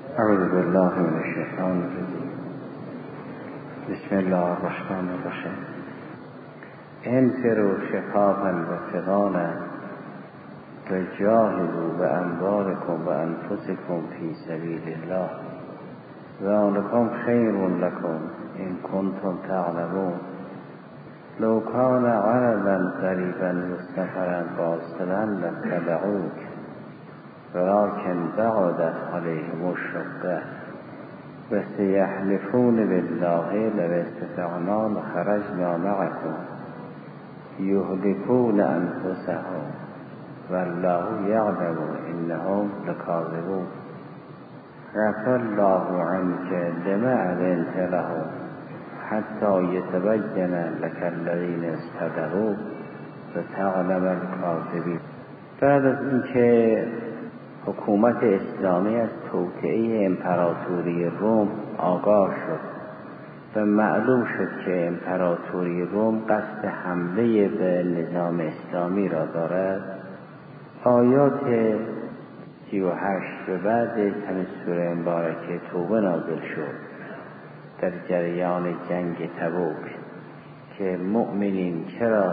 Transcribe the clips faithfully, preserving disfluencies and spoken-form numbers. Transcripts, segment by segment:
اعوذ بالله من الشیطان الرجیم. بسم الله الرحمن الرحیم. انفروا خفافا وثقالا وجاهدوا باموالکم وانفسکم فی سبیل الله ذلکم خیر لکم ان کنتم تعلمون لو کان عرضا قریبا مستغفرا قاصدا لاتبعوک ولكن بعدت عليهم الشقة وسيحلفون بالله لو استطعنا لخرجنا معكم يهلكون أنفسهم والله يعلم إنهم لكاذبون عفى الله عنك لما أذنت لهم حتى يتبين لك الذين صدقوا وتعلم الكاذبين. بعد از اینکه حکومت اسلامی از توطئه امپراتوری روم آگاه شد و معلوم شد که امپراتوری روم قصد حمله به نظام اسلامی را دارد، آیات سی و هشت و بعد همین سوره مبارکه توبه نازل شد در جریان جنگ تبوک که مؤمنین چرا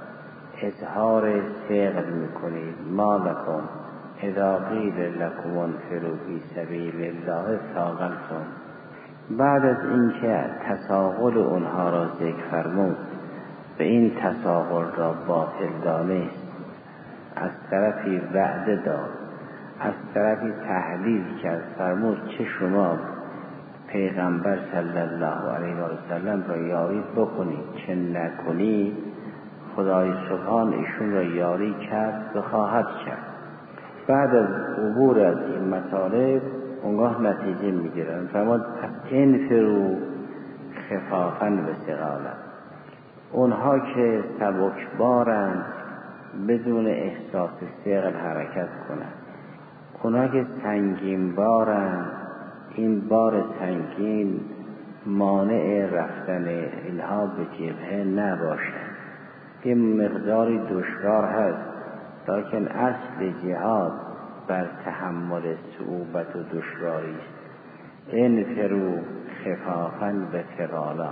اظهار ثقل میکنید؟ ما لکم اذا قیل لکم انفروا فی سبیل الله ثاقلتم. بعد از اینکه تساهل اونها را ذکر فرمود و این تساهل را باطل دانست، از طرفی وعده داد، از طرفی تهدید کرد، فرمود چه شما پیغمبر صلی الله علیه و سلم را یاری بکنید چه نکنید، خدای سبحان ایشون را یاری کرد و خواهد کرد. بعد از عبور از این مطالب اونگاه نتیجه میگیرن. فرمود انفروا خفافا و ثقالا. اونها که سبکبارند بدون احساس ثقل حرکت کنند، اونها که سنگین بارند این بار سنگین مانع رفتن اینها به جبهه نباشد. این مقداری دشوار هست، لیکن اصل جهاد بر تحمل صعوبت و دشواری است. انفروا خفافا و ثقالا.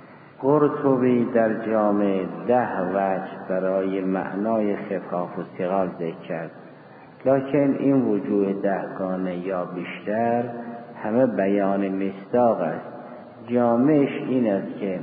قرطبی در جامع ده وجه برای معنای خفاف و ثقال ذکر کرد، لیکن این وجوه دهگانه یا بیشتر همه بیان مصداق است. جامعش این است که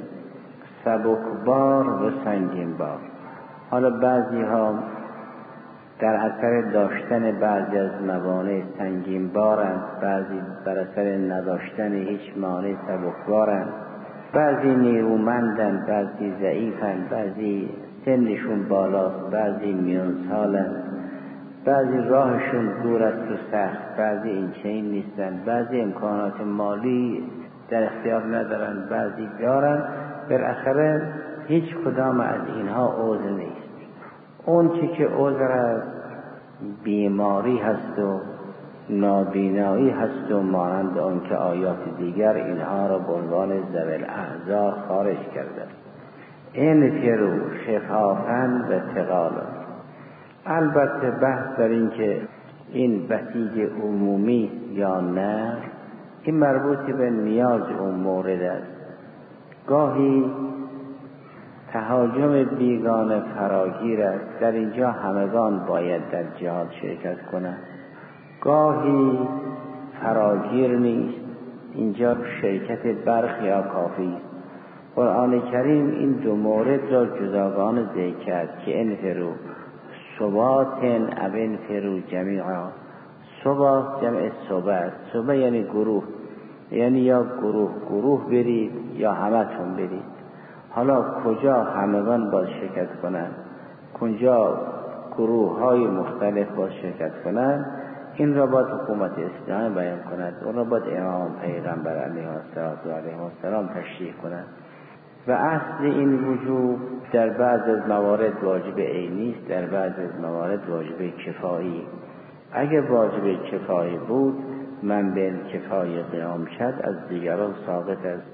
سبکبار و سنگین بار. حالا بعضی ها در اثر داشتن بعضی از موانع سنگین بارند، بعضی بر اثر نداشتن هیچ مانع سبکبارند، بعضی نیرومندند، بعضی ضعیفند، بعضی سنشون بالاست، بعضی میان سالند، بعضی راهشون دور است و سخت، بعضی این چنین نیستند، بعضی امکانات مالی در اختیار ندارند، بعضی دارند. بالاخره هیچ کدام از اینها عذر نیست. اون چی که عذر است بیماری هست و نابینایی هست و مانند آن که آیات دیگر اینها را به عنوان ذوی الاعذار خارج کرده. انفروا خفافا و ثقالا. البته بحث در این که این بسیج عمومی یا نه، این مربوط به نیاز اون مورد است. گاهی تهاجم بیگانه فراگیر است، در اینجا همگان باید در جهاد شرکت کنند. گاهی فراگیر نیست، اینجا شرکت برخی ها کافی است. قرآن کریم این دو مورد را جداگانه ذکر کرد که انفروا ثباتن او انفروا جمیعا. ثبات جمع صبح است. صبح یعنی گروه، یعنی یا گروه گروه برید یا همتون برید. حالا کجا همگان باز شرکت کنند، کجا گروه های مختلف باز شرکت کنند، این را باید حکومت اسلامی بیان کند، اون را باید امام پیغمبر علیه السلام تشریح کند. و اصل این وجوب در بعض از موارد واجب عینی است، در بعض از موارد واجب کفایی. اگر واجب کفایی بود من به کفایی قیام شد از دیگران ثابت است.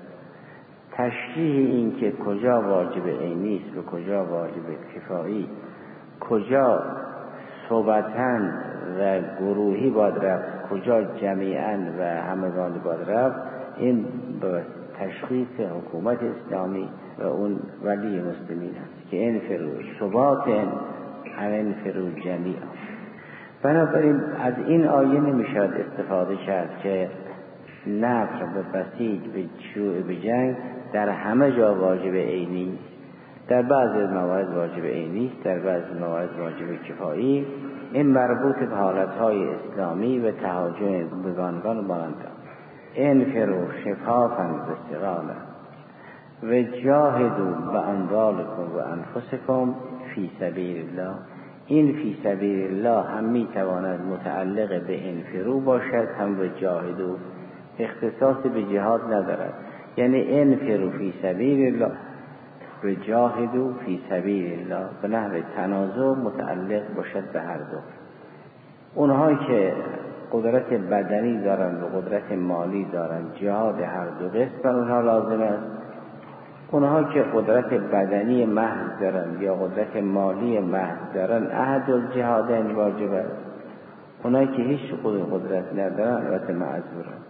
تشریح این که کجا واجب عینی است و کجا واجب کفایی، کجا صحبتاً و گروهی باید رفت، کجا جمیعاً و همگان باید رفت، این به تشخیص حکومت اسلامی و اون ولی مسلمین است که انفروا ثبات انفروا جمیعا. بنابراین از این آیه نمیشد استفاده کرد که نفر به بسیج به شروع به جنگ در همه جا واجب عینی، در بعض موارد واجب عینی، در بعض موارد واجب کفایی. این مربوط به حالتهای اسلامی و تهاجم بگانگان و مانند انفروا خفافا و ثقالا و جاهدوا باموالکم و انفسکم فی سبیل الله. این فی سبیل الله هم میتواند متعلق به انفروا باشد، هم به جاهدوا، اختصاص به جهاد ندارد. یعنی انفروا فی سبیل الله و جاهدوا فی سبیل الله به نحو تنازع متعلق باشد به هر دو. اونهایی که قدرت بدنی دارند و قدرت مالی دارند، جهاد هر دو قسم بر اونها لازم است. اونها که قدرت بدنی محض دارند یا قدرت مالی محض دارند، احد الجهادین واجب است. اونایی که هیچ قدرت ندارند البته معذورند.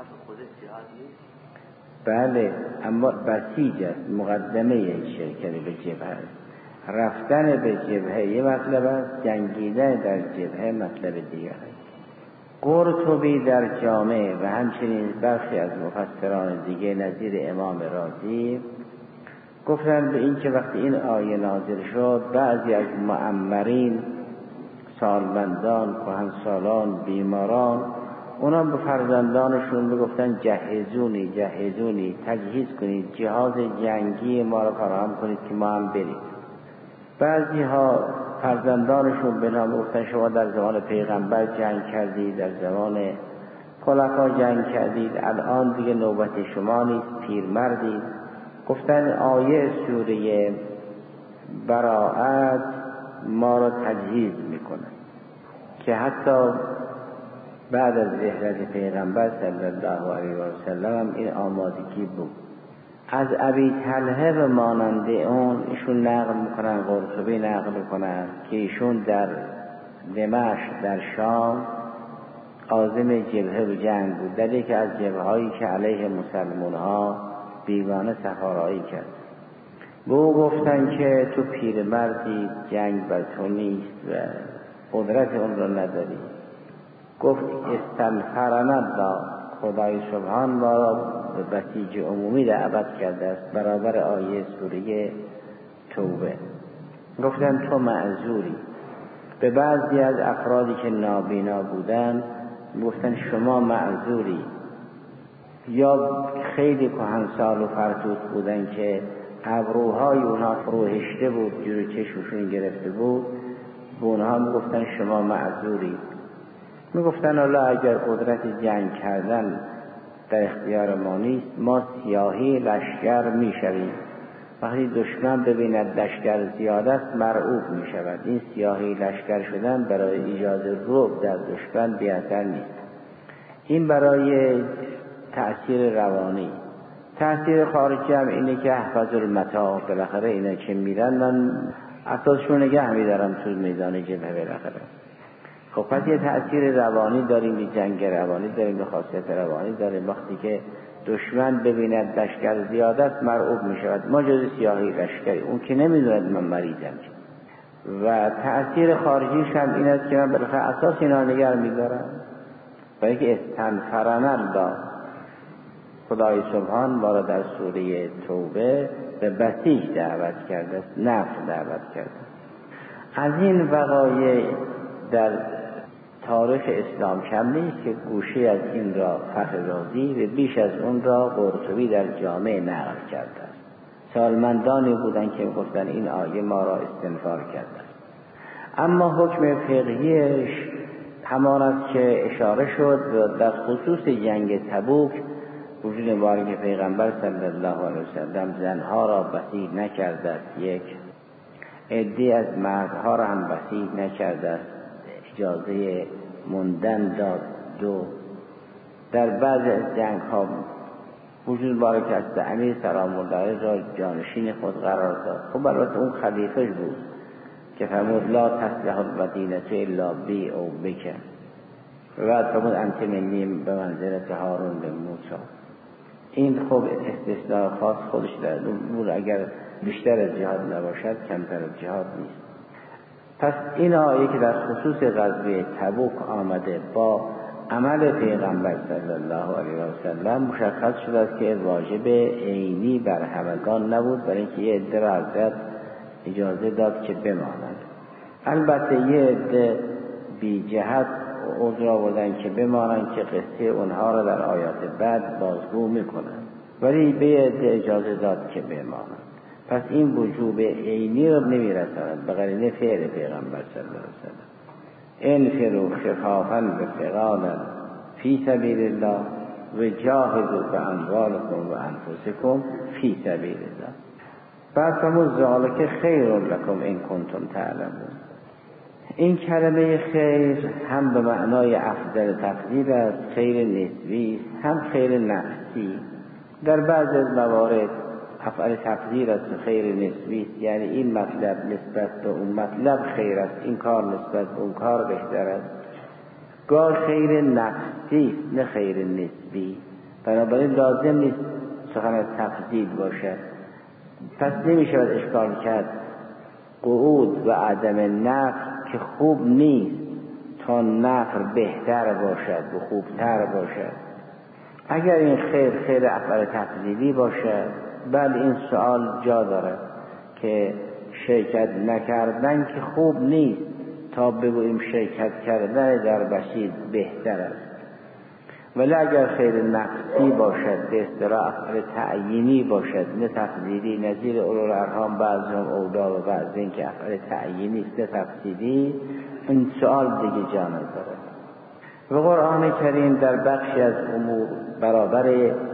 بله، اما بسیج است، مقدمه شرکت به جبهه است. رفتن به جبهه یه مطلب است، جنگیدن در جبهه مطلب دیگر است. قرطبی در جامع و همچنین برخی از مفسران دیگه نظیر امام رازی گفتن به این که وقتی این آیه نازل شد، بعضی از معمرین، سالمندان، کهنسالان، بیماران، اونا به فرزندانشون میگفتن جهزونی جهزونی، تجهیز کنید، جهاز جنگی ما رو فراهم کنید که ما هم بریم. بعضی ها فرزندانشون به نام گفتن شما در زمان پیغمبر جنگ کردید، در زمان خلفا جنگ کردید، الان دیگه نوبت شما نیست، پیرمردید. گفتن آیه سوره براءت ما رو تجهیز میکنه که حتی بعد از رحلت پیغمبر صلی الله علیه و سلم این آمادگی بود. از ابی طلحه و مانند اون ایشون نقل میکنن، قرطبی نقل میکنن که ایشون در دمشق در شام عازم جبهه به جنگ بود، در یکی از جبهه هایی که علیه مسلمان ها بیگانه سفارایی کرد. به او گفتن که تو پیرمردی، جنگ بر تو نیست و قدرت اون رو نداری. گفت استنفرنا الله، خدای سبحان ما را به بسیج عمومی دعوت کرده است برابر آیه سوره توبه. گفتن تو معذوری. به بعضی از افرادی که نابینا بودن گفتن شما معذوری. یا خیلی کهنسال و فرتوت بودن که ابروهای اونها فروهشته بود، جلو چشمشون گرفته بود، به اونها میگفتن شما معذوری. میگفتن الله اگر قدرت جنگ کردن در اختیار ما نیست، ما سیاهی لشکر میشویم. وقتی دشمن ببیند لشکر زیاد است مرعوب میشود. این سیاهی لشکر شدن برای ایجاد رعب در دشمن بی اثر نیست. این برای تأثیر روانی. تأثیر خارجی هم اینه که احفظ المتاع، بالاخره اینا که میرن من اساسشون نگه میدارم تو میدان جبهه بالاخره. خب پس یه تأثیر روانی داریم، یه جنگ روانی داریم، یه خاصیت روانی داریم. وقتی که دشمن ببیند لشکر زیاد است مرعوب می شود. ما جز سیاهی لشکری، اون که نمیدوند من مریضم. و تأثیر خارجیش هم این است که من بالاخره اساس اینا نگه میدارم. برای که استنفرنا الله، خدای سبحان ما را در سوره توبه به بسیج دعوت کرده است، نفر دعوت کرده. از این وقایع در تاریخ اسلام کم نیست که گوشه از این را فخر رازی و بیش از اون را قرطبی در جامع نقل کرده است. سالمندانی بودند که گفتن این آیه ما را استنفار کرده است. اما حکم فقهیش همان است که اشاره شد و در خصوص جنگ تبوک وجود مبارک پیغمبر صلی الله علیه وسلم زنها را بسیج نکرده است، یک عده‌ای از مردها را هم بسیج نکرده است، اجازه موندن داد. دو در بعض از جنگ ها وجود مبارک است امیر سلام الله علیه را جانشین خود قرار داد. خب البته اون خلیفه بود که فرمود لا تصلح المدینه الا بی او بک، و بعد فرمود انت منی به منزلت هارون به موسی. این خب استثناء خاص خودش داره، اون اگر بیشتر از جهاد نباشد کمتر از جهاد نیست. پس این آیه که در خصوص غزوه تبوک آمده با عمل پیغمبر صلی الله علیه و سلم مشخص شده است که واجب عینی بر همگان نبود، برای اینکه یه عده را حضرت اجازه داد که بمانند. البته یه عده بی جهت عذر آوردن که بمانند که قصه اونها را در آیات بعد بازگو میکنند، ولی به یه عده اجازه داد که بمانند. پس این وجوب عینی را نمیرساند به قرینه فعل پیغمبر صلی الله علیه و سلم. انفروا خفافا وثقالا فی سبیل الله و جاهدوا باموالکم و انفسکم فی سبیل الله. بعد فرمود ذالک خیر لکم ان کنتم تعلمون. این کلمه خیر هم به معنای افضل تفضیل است، خیر نسبی است، هم خیر نفسی. در بعض از موارد افعال تفضیل است و خیر نسبی است، یعنی این مطلب نسبت به اون مطلب خیر است، این کار نسبت به اون کار بهتر است. گاه خیر نفسی است نه خیر نسبی، بنابراین لازم نیست سخن از تفضیل باشد. پس نمی شود اشکال کرد قعود و عدم نفر که خوب نیست تا نفر بهتر باشد و خوبتر باشد. اگر این خیر خیر افعال تفضیلی باشد، بله این سوال جا دارد که شرکت نکردن که خوب نیست تا بگوییم شرکت کردن در بسیط بهتر است. ولی اگر خیر نفسی باشد، به اصطلاح افعال تعیینی باشد نه تفضیلی، نظیر اولوالارحام بعضهم اولا و بعض این که افعال تعیینی است نه تفضیلی، این سوال دیگه جا ندارد. و قرآن کریم در بخشی از امور برابر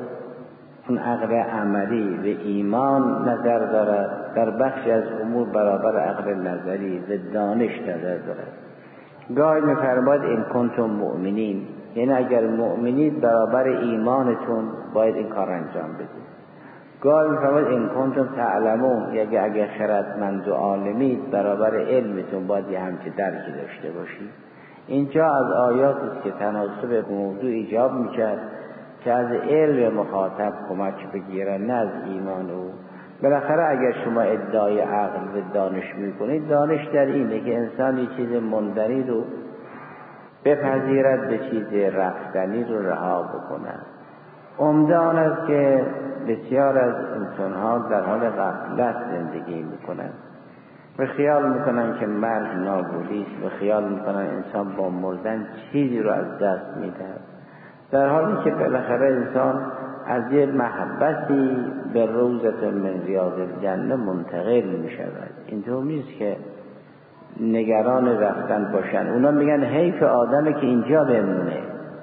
اون عقل عملی و ایمان نظر دارد، در بخشی از امور برابر عقل نظری و دانش نظر دارد. گاهی می‌فرماید این کنتم مؤمنین، یعنی اگر مؤمنید برابر ایمانتون باید این کار انجام بدید. گاهی می‌فرماید این کنتم تعلمون، یعنی اگر خردمند و عالمید برابر علمتون باید یه همچه درکی داشته باشید. اینجا از آیات است که تناسب موضوع ایجاب می‌کرد که از علم مخاطب کمک بگیرن نه از ایمان او. بالاخره اگر شما ادعای عقل و دانش میکنید، دانش در اینه که انسان یه چیز مندنی رو بپذیرد، به چیز رفتنی رو رها بکنند. عمده آن است که بسیار از انسان‌ها در حال غفلت زندگی میکنند و خیال میکنن که مرگ نابودی است و خیال میکنن انسان با مردن چیزی رو از دست میدهد، در حالی که بالاخره انسان از یه محبتی به روضة من ریاض الجنه منتقل می شود. اینطور نیست که نگران رفتن باشن. اونا میگن حیف آدمه که اینجا بمونه،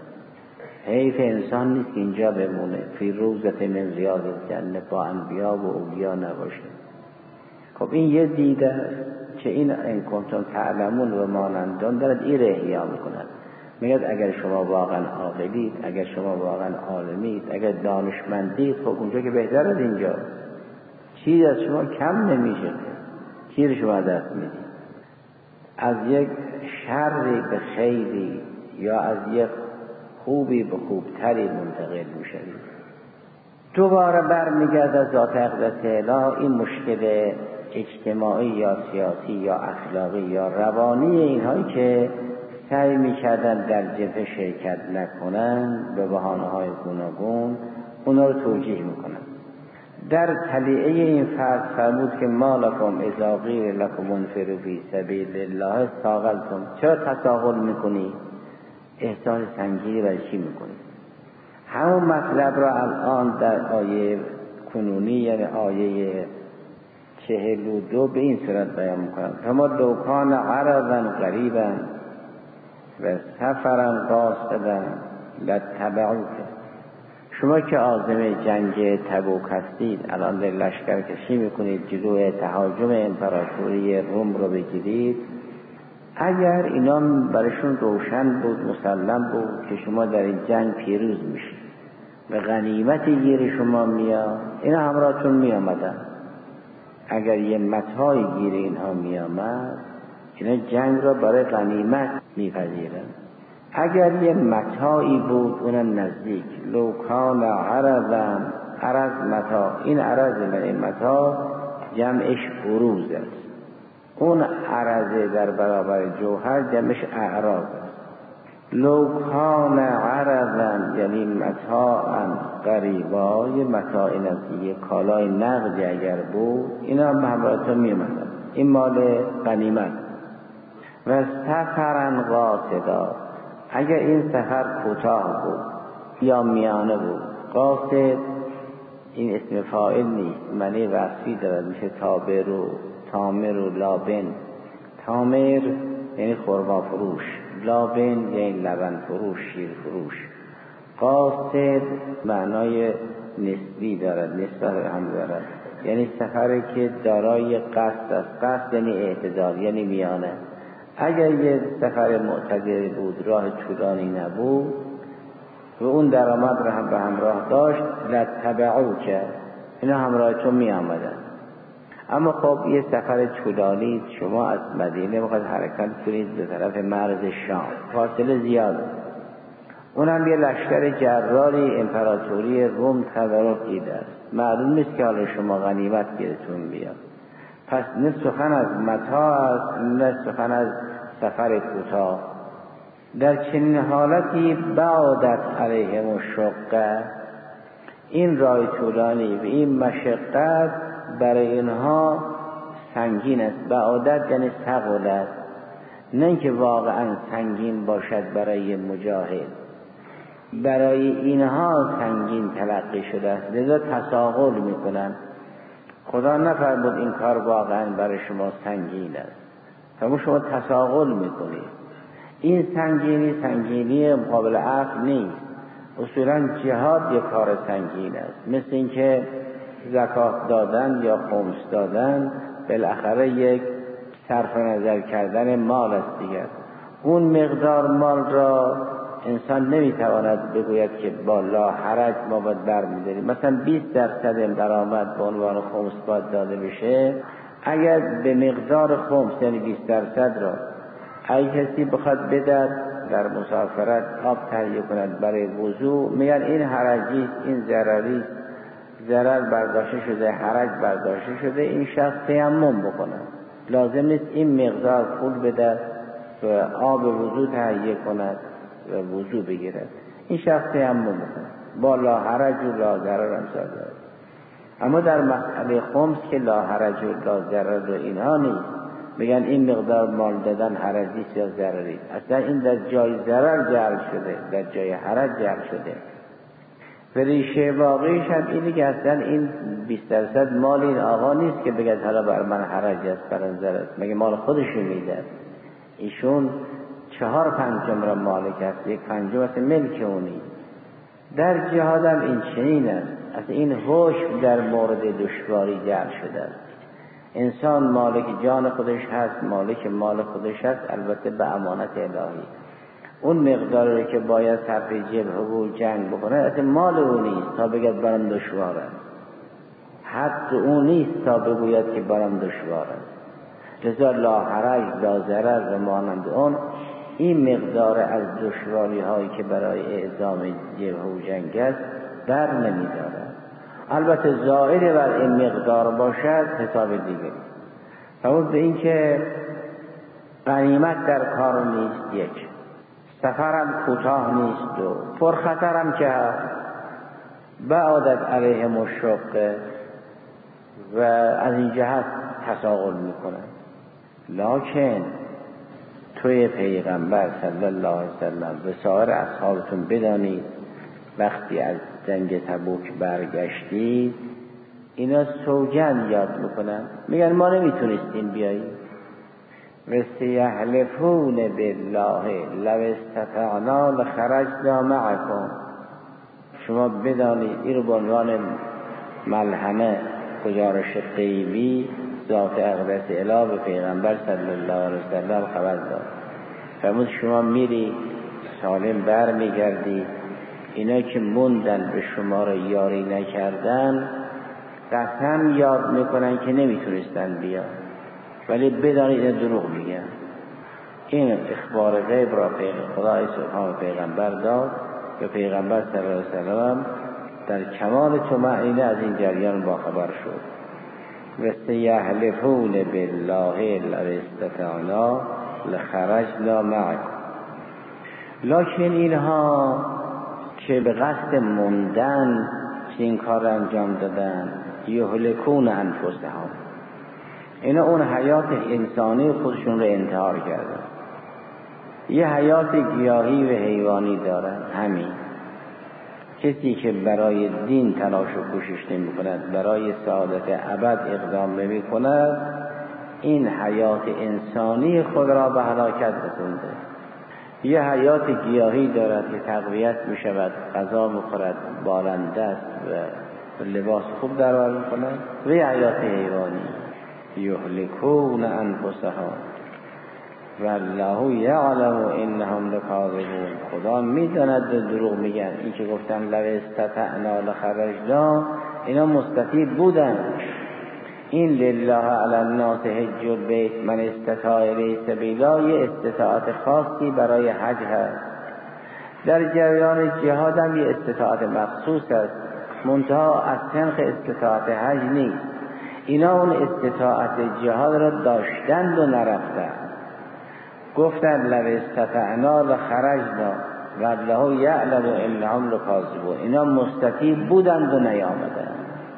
حیف انسان نیست که اینجا بمونه، فی روضة من ریاض الجنه با انبیا و اولیا نباشه. خب این یه دیده که این ان کنتم تعلمون و مانندان دارد این احیا میکنند. میگه اگر شما واقعا عاقلید، اگر شما واقعا عالمید، اگر دانشمندید، خب اونجا که بهتر از اینجا، چیزی از شما کم نمیشه، چیزی شما دست میدید. از یک شری به خیری یا از یک خوبی به خوبتری منتقل میشید. دوباره برمیگرد از ذات اقدس اله این مشکل اجتماعی یا سیاسی یا اخلاقی یا روانی اینهایی که سعی می‌کردن در جبهه شرکت نکنن به بهانه‌های گوناگون، اونا رو توجیه میکنن. در تلیعه این فرض فرمود که ما لکم اذا قیل لکم انفروا فی سبیل الله ثاقلتم. چرا تثاقل میکنی؟ احساس سنگینی برای چی میکنی؟ همون مطلب را الان در آیه کنونی یعنی آیه چهل و دو به این صورت بیان میکنن: فما لو کان عرضا قریبا و سفرا قاصدا لاتبعوک. شما که عازم جنگ تبوک هستید، الان در لشکر کشی میکنید جلوی تهاجم امپراتوری روم رو بگیرید، اگر اینا برشون روشن بود، مسلم بود که شما در این جنگ پیروز میشید و غنیمتی گیر شما میاد، اینا همراهتون میامدن. اگر یه متاعی گیر اینها میامد، اینا جنگ را برای غنیمت میپذیرن. اگر یه متاعی بود اونم نزدیک، لو کان عرضا، عرض متاع، این عرض من این متاع جمعش عروض است، اون عرض در برابر جوهر جمعش اعراض است. لو کان عرضا یعنی متاعا قریبا، یه متاع نزدیک، کالای نقدی اگر بود اینا هم همراهتون میمدن، این مال غنیمت. و سفرا قاصدا، اگر این سفر کوتاه بود یا میانه بود، قاصد این اسم فاعل نیست، معنی وصفی دارد، میشه تابر و تامر و لابن. تامر یعنی خرما فروش، لابن یعنی لبن فروش، شیر فروش. قاصد معنای نسبی دارد، نسبت هم دارد، یعنی سفری که دارای قصد است. قصد یعنی اعتدال، یعنی میانه. اگر یه سفر معتدل بود، راه طولانی نبود و اون درآمد را هم به همراه داشت، لتبعو که اینا همراه تو می آمدن. اما خب یه سفر طولانی، شما از مدینه میخواید حرکت کنید به طرف مرز شام، فاصله زیاده، اونم یه لشکر جراری امپراتوری روم تدارک دیده است، معلوم نیست که حالا شما غنیمت گیرتون بیاد. پس نه سخن از متاع است، نه سخن از سفر کوتاه. در چنین حالتی بعدت علیهم الشقه، این راه طولانی و این مشقت برای اینها سنگین است. بعدت یعنی ثقلت، نه اینکه واقعا سنگین باشد برای مجاهد، برای اینها سنگین تلقی شده است، لذا تساهل میکنن. خدا نفرمود این کار واقعا برای شما سنگین است، اما شما تساهل میکنید. این سنگینی سنگینی مقابل عقل نیست. اصولا جهاد یک کار سنگین است، مثل اینکه زکات دادن یا خمس دادن بالاخره یک صرف نظر کردن مال است دیگر. اون مقدار مال را انسان نمیتواند بگوید که با لا حرج ما باید برمی‌داریم. مثلا بیست درصد درآمد به عنوان خمس باید داده بشه. اگر به مقدار خمس یعنی بیست درصد را اگه کسی بخواد بدهد در مسافرت آب تهیه کند برای وضو، میگن این حرجی، این ضرری، ضرر برداشته شده، حرج برداشته شده، این شخص تیمم بکنه، لازم نیست این مقدار پول بده و آب وضو تهیه کند و وضو بگیرد، این شخص تیمم بکنه با لا حرج و لا ضرر هم داره. اما در مسئله خمس که لا حرج و لا ضرر و اینها نیست، میگن این مقدار مال دادن حرجی یا ضرری، اصلا این در جای ضرر جعل شده، در جای حرج جعل شده. و ریشه واقعیش هم اینه که اصلا این بیست درصد مال این آقا نیست که بگه حالا بر من حرج است، بر ضرر است، مگه مال خودشون میده. ایشون چهار پنجم را مالک است، یک پنجم است ملک اونی. در جهاد هم این چنین است، از این هوش در مورد دشواری جعل شده است. انسان مالک جان خودش هست، مالک مال خودش هست، البته به امانت الهی. اون مقداری که باید صرف جبهه و جنگ بکنه اصلا مال او نیست تا بگید برام دشوار است، حق او نیست تا بگوید که برام دشوار است. لذا لا حرج لا ضرر و مانند اون، این مقدار از دشواری هایی که برای اعزام جبهه و جنگ است در نمیداره. البته زائد بر این مقدار باشد حساب دیگری. فرمود به این که غنیمت در کار نیست، یک سفرم کوتاه نیست، دو پرخطرم که هست، بعدت علیهم الشقه و از این جهت تساهل میکنن. لکن توی پیغمبر صلی الله علیه وسلم و سایر اصحابتون بدانید وقتی از جنگ تبوک برگشتید اینا سوگند یاد میکنن، میگن ما نمیتونستیم بیاییم. و سیحلفون بالله لو استطعنا لخرجنا معکم. شما بدانید این رو به عنوان ملهمه گزارش غیبی ذات اقدس اله به پیغمبر صلی الله علیه وسلم خبر داد. فرمود شما میری سالم بر میگردی، اینا که موندن به شما را یاری نکردن قسم یاد میکنن که نمیتونستن بیان، ولی بدانید این دروغ میگن. این اخبار غیب را پیغمبر خدای سبحانه پیغمبر داد و پیغمبر صلی الله علیه و سلم در کمال طمأنینه از این جریان باخبر شد. و سیحلفون بالله لئن استطعنا لخرجنا معکم. لکن اینها که به قصد موندن این کار انجام دادن، یهلکون انفسهم، اینا اون حیات انسانی خودشون رو انتحار کردن. یه حیات گیاهی و حیوانی دارن. همین کسی که برای دین تلاش و کوشش نمی کند، برای سعادت ابد اقدام نمی کند، این حیات انسانی خود را به هلاکت رسونده. یه حیات گیاهی دارد که تقویت می شود، غذا می خورد، بالنده است و لباس خوب درآور می کند. و یه حیات حیوانی، یهلکون انفسهم والله یعلم انهم لکاذبون. خدا میداند دروغ میگن. این که گفتن لو استطعنا لخرجنا، اینا مستطیع بودن. این لله علی الناس حج البیت من استطاع الیه سبیلا، یه استطاعت خاصی برای حج هست. در جریان جهاد هم یه استطاعت مخصوص است، منتها از سنخ استطاعت حج نیست. اینا اون استطاعت جهاد را داشتند و نرفتند. گفتند لو استطعنا لخرجنا والله یعلم انهم لکاذبون. اینا مستطیع بودند و نیامدند،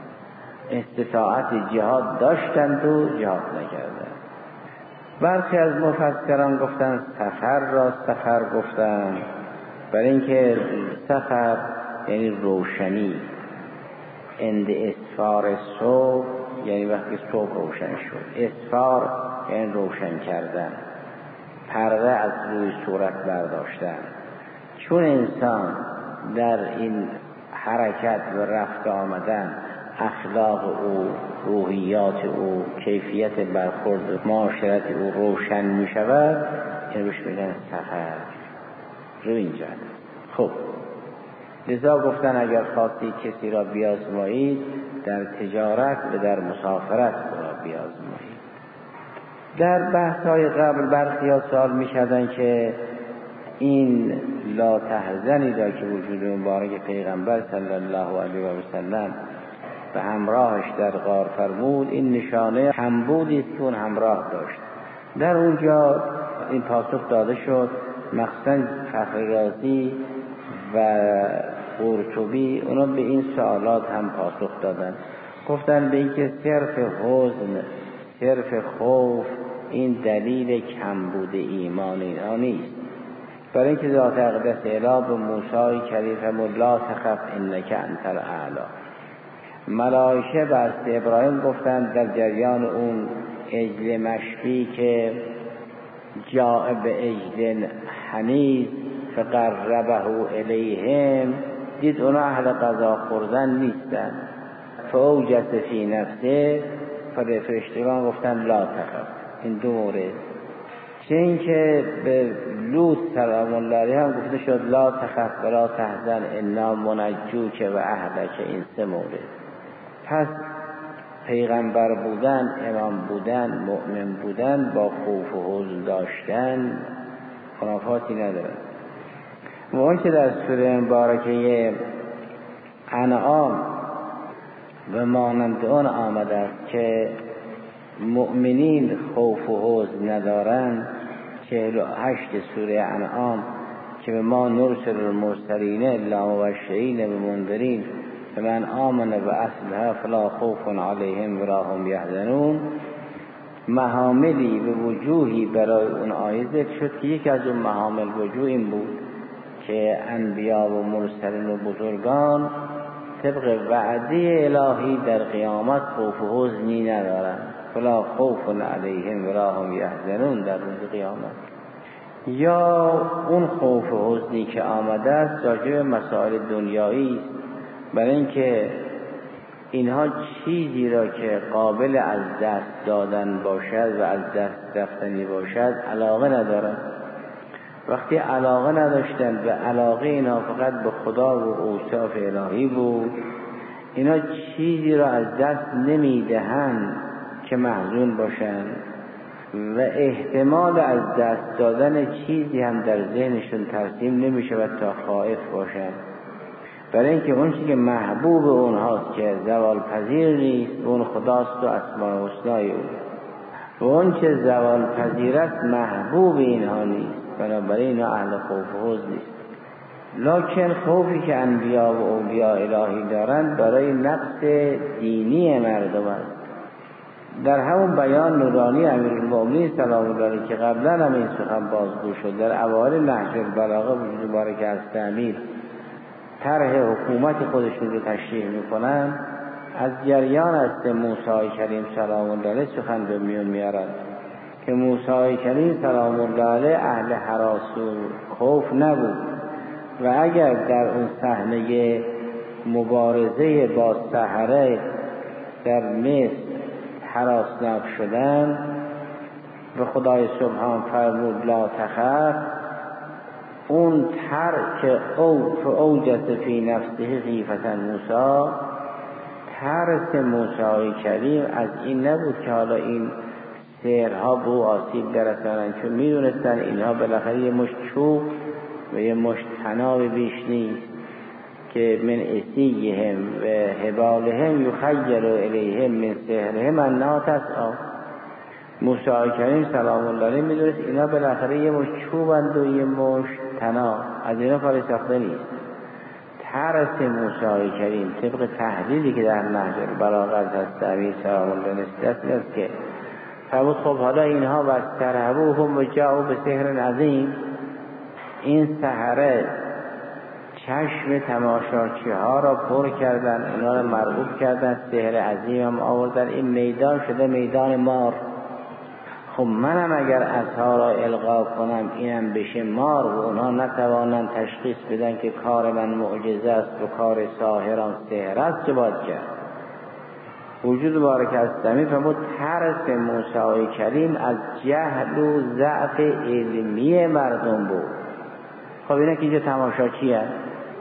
استطاعت جهاد داشتند و جهاد نکردند. برخی از مفسران گفتند سفر را سفر گفتند، برای اینکه سفر یعنی روشنی، اند اسفار صبح یعنی وقتی صبح روشن شد، اسفار یعنی روشن کردن، پرده از روی صورت برداشتن. چون انسان در این حرکت و رفت آمدن اخلاق او، روحیات او، کیفیت برخورد معاشرت او روشن می شود، این روش میگن سفر رو اینجا. خب لذا گفتن اگر خواستی کسی را بیازمایید، در تجارت و در مسافرت را بیازمایید. در بحث‌های قبل برخی‌ها سوال می‌کردن که این لا تحزنی را که وجود مبارک پیغمبر صلی الله علیه و سلم به همراهش در غار فرمود، این نشانه کمبودی است که اون همراه داشت. در اونجا این پاسخ داده شد، مخصوصاً فخررازی و قرطبی اونا به این سوالات هم پاسخ دادن. گفتن به اینکه صرف حزن، صرف خوف این دلیل کمبود ایمان اینا نیست. برای اینکه ذات اقدس اله به موسی کریم فرمود لا تخف انک انت الاعلی. ملائکه به حضرت ابراهیم گفتند در جریان اون عجل مشوی که جاء به عجل حنیذ فقربه الیهم، دید اونا اهل غذا خوردن نیستن، فاوجس فی نفسه، فرشتگان گفتن لا تخف. این دو مورد. چه این که به لوط سلام الله علیه هم گفته شد لا تخف ولا تحزن انا منجوک و اهلک. این سه مورد. پس پیغمبر بودن، امام بودن، مؤمن بودن با خوف و حزن داشتن خرافاتی نداره. و اون که در سوره مبارکه انعام و مانند اون آمده است که مؤمنین خوف و حزن ندارن، چهل و هشت سوره انعام که به ما نرسل المرسلین الا مبشرین و منذرین فمن آمن و اصلح فلا خوف علیهم ولا هم یحزنون، محاملی و وجوهی برای اون آیه ذکر شد که یکی از اون محامل وجوه این بود که انبیا و مرسلین و بزرگان طبق وعده الهی در قیامت خوف و حزنی ندارند، فلا خوف علیهم ولا هم یحزنون در روز قیامت. یا اون خوف و حزنی که آمده است راجع به مسائل دنیایی است، برای اینکه اینها چیزی را که قابل از دست دادن باشد و از دست رفتنی باشد علاقه ندارند. وقتی علاقه نداشتند و علاقه اینا فقط به خدا و اوصاف الهی بود، اینا چیزی را از دست نمیدهند که محزون باشند. و احتمال از دست دادن چیزی هم در ذهنشون ترسیم نمیشه و تا خائف باشن، برای اینکه اون چیزی که محبوب اونهاست که زوال پذیر نیست اون خداست و اسماء الحسنای او، و اون چه زوال پذیر است محبوب اینها نیست، بنابراین اینا اهل خوف و حزن نیست. لکن خوفی که انبیا و اولیاء الهی دارند برای نقص دینی مردم است. در همون بیان نورانی امیرالمومنین سلام الله علیه که قبلا هم این سخن بازگو شد، در اوایل نهج البلاغه مبارک از تعمیر طرح حکومت خودشون رو تشریح میکنن، از جریان است موسی کریم سلام الله علیه سخن به میون میارن که موسی کریم سلام الله علیه اهل هراس و خوف نبود و اگر در اون صحنه مبارزه با سحره در مصر هراسناک شدن و خدای سبحان فرمود لا تخف، اون ترک او فاوجس فی نفسه خیفة موسی، ترس موسی کریم از این نبود که حالا این سحرها به او آسیب برسانند، چون میدونستن اینها بالاخره یه مشت چوب و یه مشت طناب بیش نیست که من اسیهم و هبالهم یخیل الیهم من سحرهم انها تسعی. موسی کریم سلام الله علیه میدونست اینا بالاخره یه مشت چوبند و یه مشت طناب، از اینا کاری ساخته نیست. ترس موسی کریم طبق تحلیلی که در نهج البلاغه هست امیر سلام الله علیه است که فرمود خب حالا اینها واسترهبوهم و جاءوا بسحر عظیم، این سحره چشم تماشاچی ها را پر کردن، اینا را مرغوب کردن، سحر عظیم هم آوردن، این میدان شده میدان مار. خب منم اگر عصا را القا کنم اینم بشه مار و اونها نتوانند تشخیص بدن که کار من معجزه است و کار ساحران سحر است، چه باید کرد؟ وجود بارک استمی فرمود ترس موسی کریم از جهل و ضعف علمی مردم بود. خب اینا که اینجا تماشاچی هست.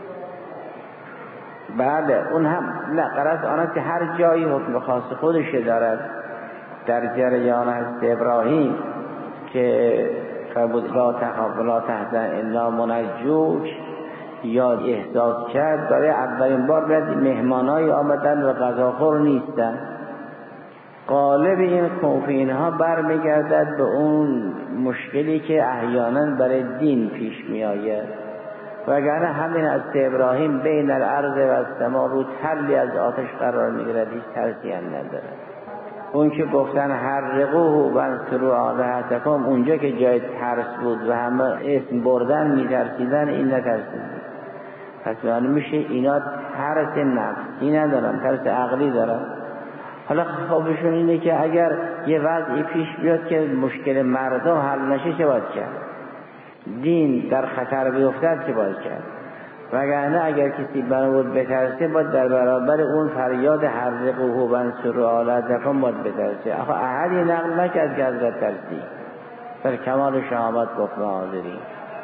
بله اون هم نه قرص آن است که هر جایی حکم خاص خودش دارد. در جریان از ابراهیم که فرمود لا تخاف ولا تحزن انا منجوک یا احساس کرد برای اولین بار باید مهمانای آمدن و غذاخور نیستن. غالب این خوف اینها برمیگردد به اون مشکلی که احیانا برای دین پیش می آید، وگرنه همین از ابراهیم بین الارض و السما رو تلی از آتش قرار می گیرد، هیچ ترسی هم نداره. اون که گفتن حرقوه وانصروا آلهتکم، اونجا که جای ترس بود و همه اسم بردن می ترسیدن، این نترسید. پس معلوم میشه اینا ترس نفسی ندارن، ترس عقلی دارن. حالا خوابشون اینه که اگر یه وضعی پیش بیاد که مشکل مردم حل نشه چه باید کرد؟ دین در خطر بیفتد چه باید کرد؟ وگرنه اگر کسی بنابود بترسه باید در برابر اون فریاد حرقوه وانصروا آلهتکم باید بترسه. آخه احدی نقل نکرد که حضرت ترسی، در کمال شهامت گفت حاضری.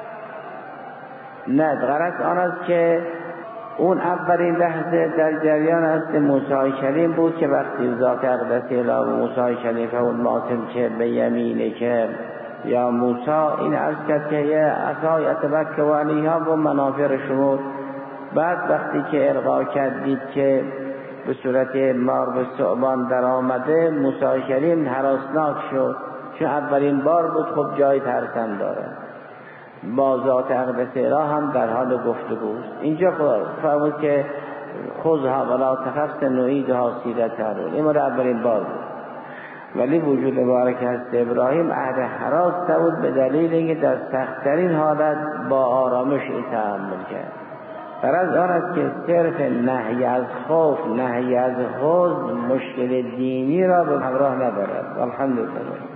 نه غرض آن است که اون اولین لحظه در جریان است موسی کریم بود که وقتی ذات اقدس اله موسی کریم فرمود ماسم که به یمینه که یا موسی این عرض کرد که یه عصای اتبک و علیها و منافر شمود. بعد وقتی که القا کرد دید که به صورت مار و ثعبان در آمده، موسی کریم هراسناک شد، چون اولین بار بود. خب جای ترسم داره. با ذات اقدس اله هم در حال گفتگوست. اینجا فرمود که خذها ولا تخف سنعیدها سیرتها، این مورد اولین بار بود. ولی وجود مبارک هست ابراهیم اهل هراس بود به دلیل اینکه در سخت‌ترین حالت با آرامش تحمل کرد. غرض آن است که صرف نهی از خوف، نهی از حزن مشکل دینی را به همراه ندارد. الحمدلله.